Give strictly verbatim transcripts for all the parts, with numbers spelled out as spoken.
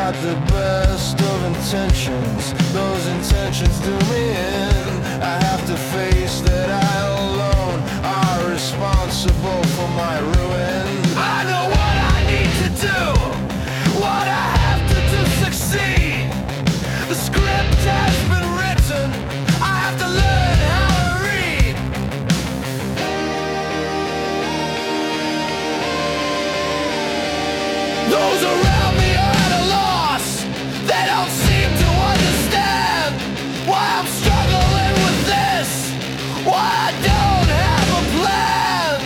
got the best of intentions. Those intentions do me in. I have to face that I alone are responsible for my ruin. I know what I need to do, what I have to do to succeed. The script has been written, I have to learn how to read. Those around me are at a loss. They don't seem to understand why I'm struggling with this, why I don't have a plan.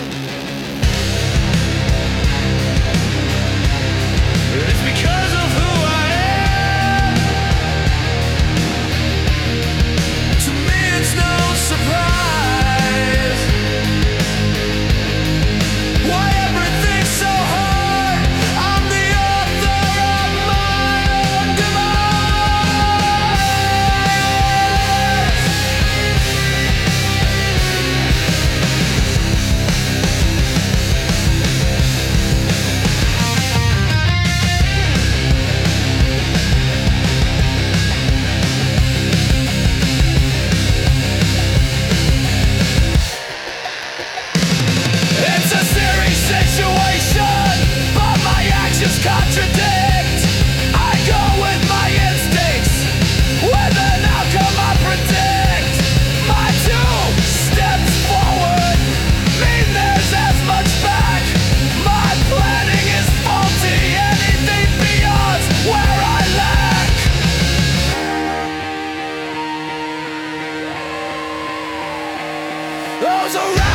It's because of who I am. To me it's no surprise why everything's so hard. I'm the author of my own demise. It's a serious situation, but my actions contradict. I go with my instincts, with an outcome I predict. My two steps forward mean there's as much back. My planning is faulty, anything beyond's where I lack. Those around